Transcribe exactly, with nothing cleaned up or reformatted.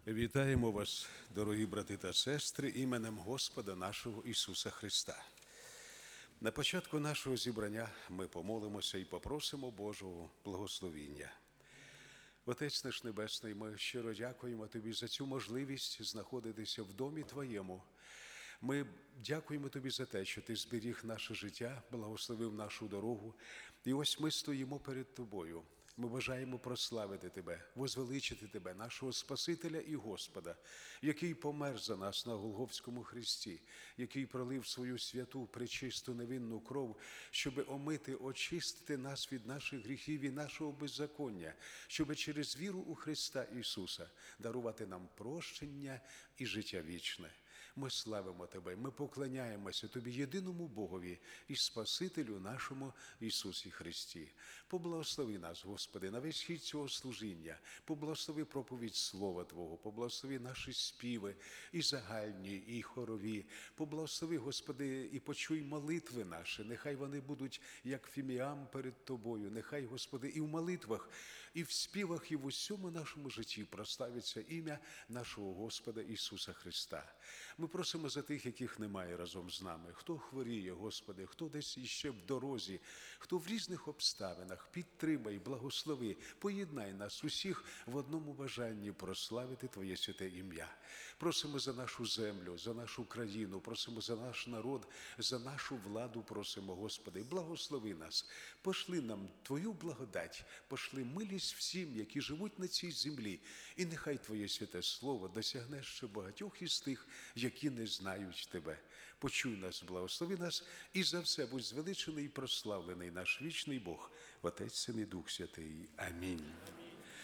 Вітаємо вас, дорогі брати та сестри, іменем Господа нашого Ісуса Христа. На початку нашого зібрання ми помолимося і попросимо Божого благословіння. Отець наш Небесний, ми щиро дякуємо Тобі за цю можливість знаходитися в домі Твоєму. Ми дякуємо Тобі за те, що Ти зберіг наше життя, благословив нашу дорогу. І ось ми стоїмо перед Тобою. Ми бажаємо прославити Тебе, возвеличити Тебе, нашого Спасителя і Господа, який помер за нас на Голгофському хресті, який пролив свою святу, пречисту, невинну кров, щоби омити, очистити нас від наших гріхів і нашого беззаконня, щоби через віру у Христа Ісуса дарувати нам прощення і життя вічне. Ми славимо Тебе, ми поклоняємося Тобі, єдиному Богові і Спасителю нашому Ісусі Христі. Поблагослови нас, Господи, на весь хід цього служіння, поблагослови проповідь Слова Твого, поблагослови наші співи, і загальні, і хорові. Поблагослови, Господи, і почуй молитви наші, нехай вони будуть, як фіміам перед Тобою, нехай, Господи, і в молитвах, і в співах, і в усьому нашому житті прославиться ім'я нашого Господа Ісуса Христа. Ми просимо за тих, яких немає разом з нами, хто хворіє, Господи, хто десь іще в дорозі, хто в різних обставинах, підтримай, благослови, поєднай нас усіх в одному бажанні прославити Твоє святе ім'я. Просимо за нашу землю, за нашу країну, просимо за наш народ, за нашу владу просимо, Господи, благослови нас, пошли нам Твою благодать, пошли милість всім, які живуть на цій землі, і нехай Твоє святе слово досягне ще багатьох із тих, які не знають Тебе. Почуй нас, благослови нас, і за все будь звеличений і прославлений наш вічний Бог, Отець, Син і Дух Святий. Амінь.